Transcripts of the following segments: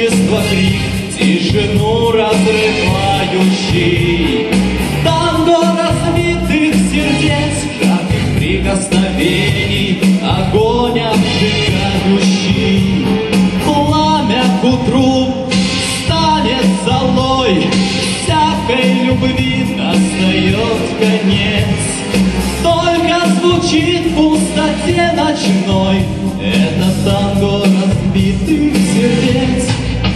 одиночество крик, тишину разрывающий. Танго разбитых сердец, жарких прикосновений, огонь обжигающий. Пламя к утру станет золой, всякой любви настает конец. Только звучит в пустоте ночной это танго разбитых сердец.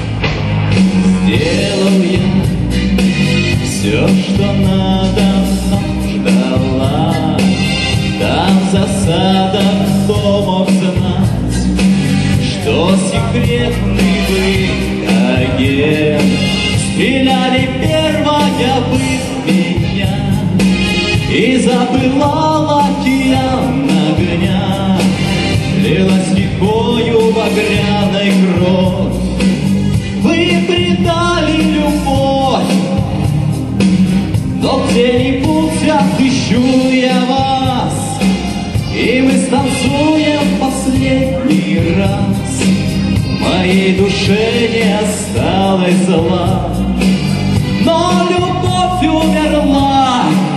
Сделал я все, что надо, но ждала. Там за садом кто мог знать, что секретный вы агент. Стреляли первая вы в меня, и запылал океан огня. Лилась рекою багряной кровь. Вы предали любовь, но где-нибудь отыщу я вас, и мы станцуем последний раз. В моей душе не осталось зла, но любовь умерла.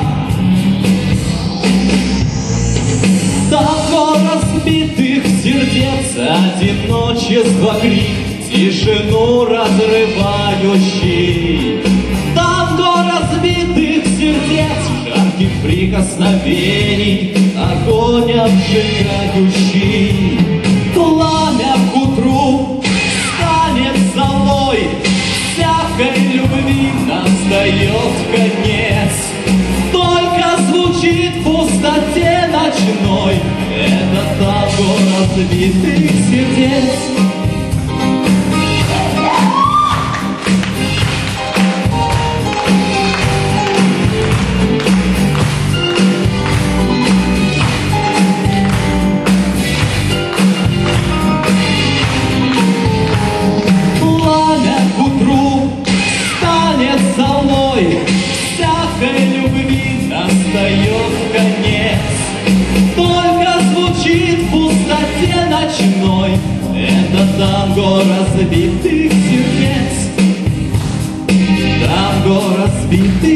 Танго разбитых сердец, одиночество крик, тишину разрывающий. Танго разбитых сердец, жарких прикосновений, огонь обжигающий. Пламя к утру станет золой, всякой любви настает конец. Только звучит в пустоте ночной это танго разбитых сердец. Настает конец. Только звучит в пустоте ночной это танго разбитых сердец. Танго разбитых